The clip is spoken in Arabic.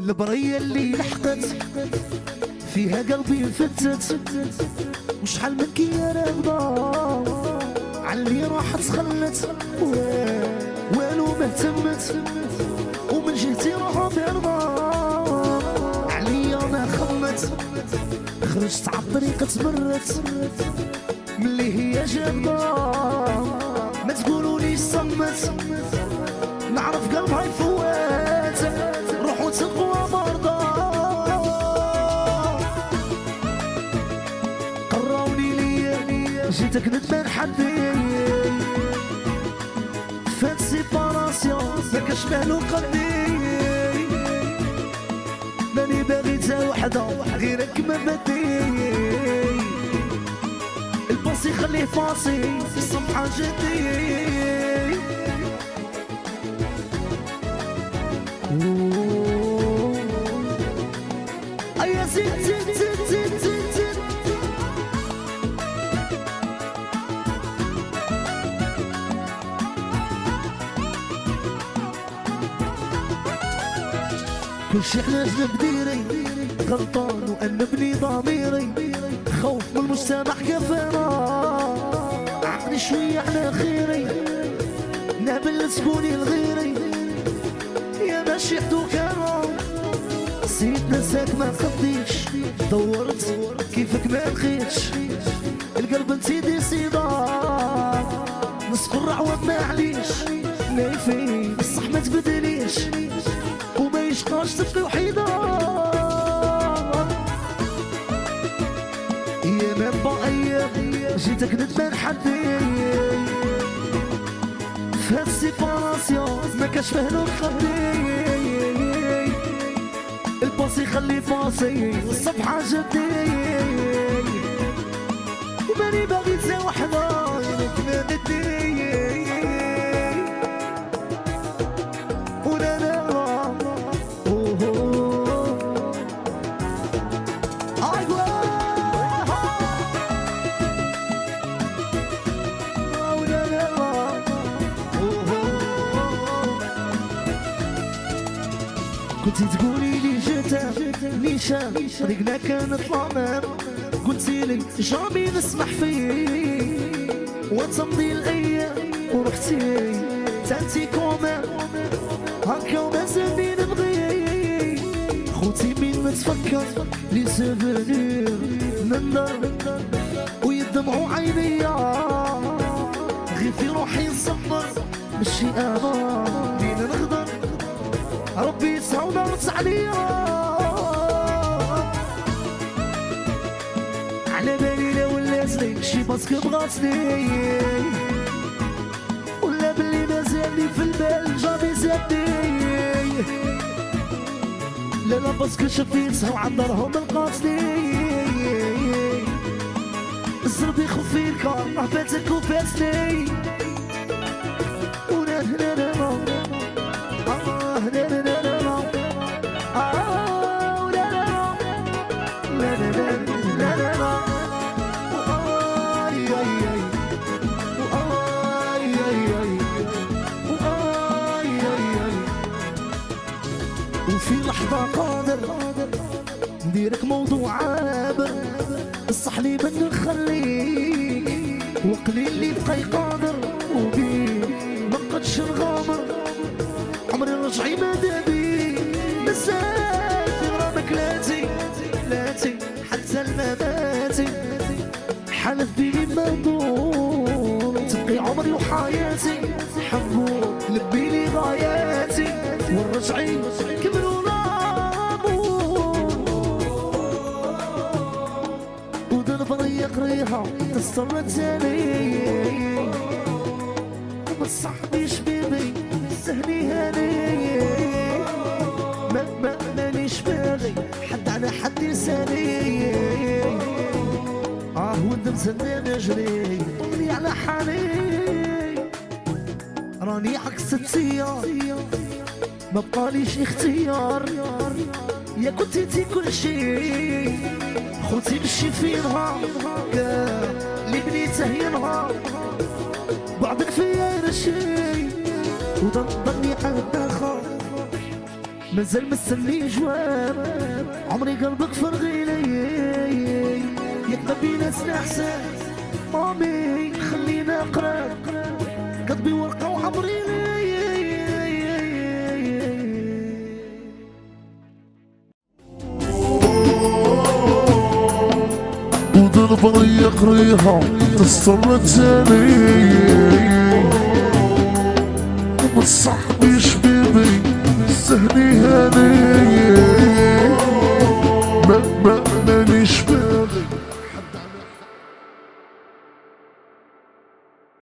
البرية اللي لحقت فيها قلبي انفتت، وشحال من كي راغبة عاللي راحت خلت والو ما اهتمت، ومن جهتي راها بارضة عليا ما خمت، خرجت عالطريق تمرت ملي هي جابة ما تقولوليش صمت، نعرف قلبها يفوت روح وتقوى مرضى، قراوني ليا جيتك ندمان حدي فات سيباراسيون مكاش مالو قلبي، ماني باغي تا وحدة غيرك ما بدي، الباصي خليه فاصي الصبحة جدي، أيا زيد زيد زيد زيد زيد زيد كل شي علاش بديري غلطان وأنبني ضميري، خوف من المجتمع كفانا عقلي شوية على خيري، نابل تكوني لغيري يا ماشي حدوك انا نسيت نساك ما خديش، دورت كيفك ما لقيتش، القلب انتي ديسيدا نسق الرعوة ما عليش، نايفين بصح ما تبدليش وما يشقاش تبقي وحيدة، يا مابا ايام جيتك ندمان حدي فهاد السيباراسيون ما كاش فهلو خدي، الباصي خلي فاصي والصبحة جدي، وماني باغي تا وحدة ياك ما بدي، ولا لا كنتي تقولي لي جيتا نيشان طريقنا كانت ظلام، قلتي لي جامي نسمح فيه وتمضي الايام ورحتي تانتي كومان هكا ومازالني نبغي، خوتي مين ما تفكر لي سوفونير نندر ويدمعوا عينيا غير في روحي نصبر ماشي انا مين نغدر ربي يسعى ونرد عليا، على بالي لا ولاتلي شي باسكو بغاتني ولا بلي مازالني في البال جامي زادني، لا لا باسكو شفيتها وعذرهم لقاتني، الزرب يخفي الكار عفاتك وفاتني، ولا هنا لا لا لا لا لا لا لا لا اي اي اي اي اي اي اي اي، وفي لحظة قادر نديرك موضوع عابر، الصح لي من نخليك وقليل اللي بقى قادر وبيه منقدش نغامر، عمري رجعي ماذا بي بزاف غرامك لاتي حتى المماتي، حلف بي مندور تبقي عمري وحياتي، حبو لبي لي غاياتي والرجعي كملوا لامور، ودنبر يقريها تستر تاني وما تصاحبيش بيبي سهلي هاني، مانيش باغي حد على حد يسالي، والدم سنان نجري طولي على حالي، راني عكس التيار ما بقاليش اختيار، يا كنت انتي كل شي خوتي مشي فينها اللي بنيته ينها بعدك فيا شي وضني عاد اخر مازال مستني جواب، عمري قلبك فرغي لي، يبقى بينا احسان مامي خلينا قراب، قلبي ورقة وعمري لي. ودرب يقريها تستر التاني وما تصاحبيش بيبي سهلي هاني